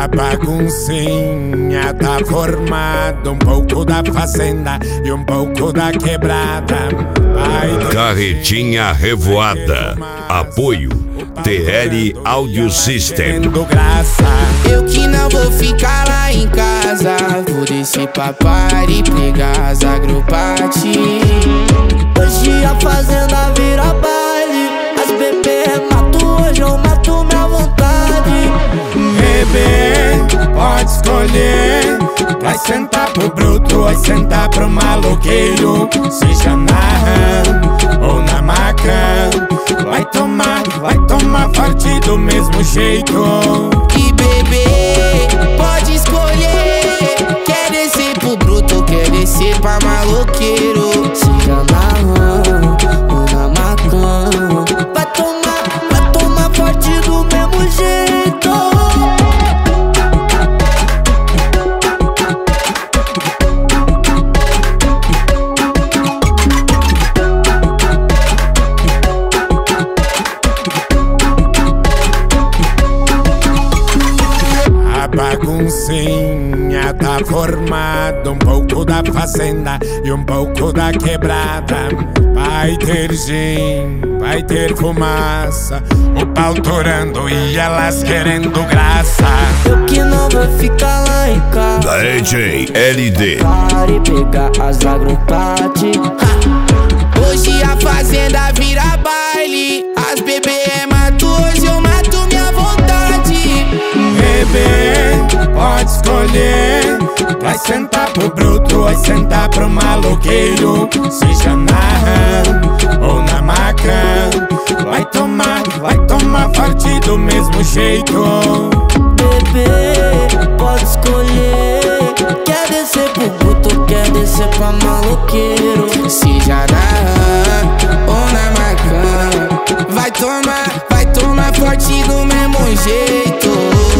baguncinha tá formada, um pouco da fazenda e um pouco da quebrada. Carretinha Revoada. Apoio TL Audio System. Eu que não vou ficar lá em casa, vou descer pra party, pegar as agropate. Hoje a fazenda vira baile, as bebê mato, hoje eu mato minha vontade. Bebê, pode escolher, vai sentar pro bruto, vai sentar pro maloqueiro. Seja na rã ou na maca, vai tomar forte do mesmo jeito. E bebê, pode escolher, quer descer pro bruto, quer descer pra maloqueiro. Seja na rã ou na maca, vai tomar forte do mesmo jeito. Baguncinha tá formada, um pouco da fazenda e um pouco da quebrada. Vai ter gin, vai ter fumaça, o pau torando e elas querendo graça. Eu que não vou ficar lá em casa, DJ LD. pare pegar as agropate. Hoje a fazenda vira baile, as bebê mato, hoje eu mato minha vontade. Bebê, pode escolher, vai sentar pro bruto, vai sentar pro maloqueiro. Seja na rã ou na maca, vai tomar forte do mesmo jeito. Bebê, pode escolher, quer descer pro bruto, quer descer pra maloqueiro. Seja na rã ou na maca, vai tomar forte do mesmo jeito.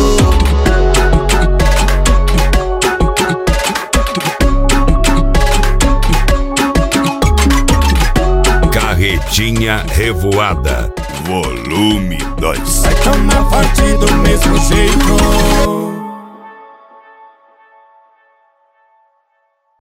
Carretinha Revoada. Volume 2. Vai tomar forte do mesmo jeito.